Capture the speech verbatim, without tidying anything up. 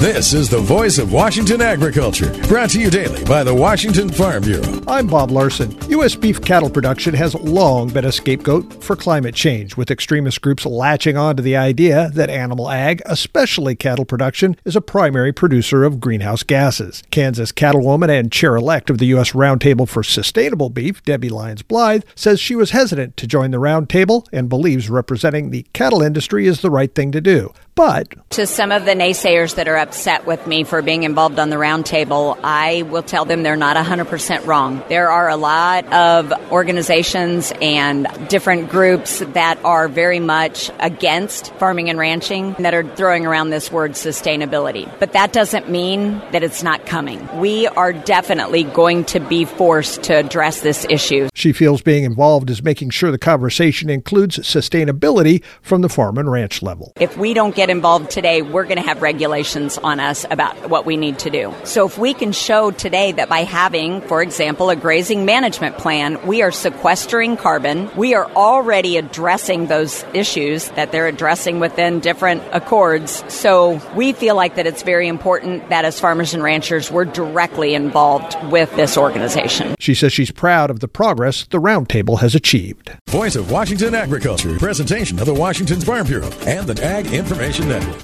This is the voice of Washington agriculture, brought to you daily by the Washington Farm Bureau. I'm Bob Larson. U S beef cattle production has long been a scapegoat for climate change, with extremist groups latching on to the idea that animal ag, especially cattle production, is a primary producer of greenhouse gases. Kansas cattlewoman and chair-elect of the U S Roundtable for Sustainable Beef, Debbie Lyons-Blythe, says she was hesitant to join the roundtable and believes representing the cattle industry is the right thing to do. But to some of the naysayers that are upset with me for being involved on the roundtable, I will tell them they're not one hundred percent wrong. There are a lot of organizations and different groups that are very much against farming and ranching that are throwing around this word sustainability. But that doesn't mean that it's not coming. We are definitely going to be forced to address this issue. She feels being involved is making sure the conversation includes sustainability from the farm and ranch level. If we don't get involved today, we're going to have regulations on us about what we need to do. So if we can show today that by having, for example, a grazing management plan, we are sequestering carbon, we are already addressing those issues that they're addressing within different accords. So we feel like that it's very important that as farmers and ranchers, we're directly involved with this organization. She says she's proud of the progress the roundtable has achieved. Voice of Washington agriculture, presentation of the Washington Farm Bureau and the Ag Information Network.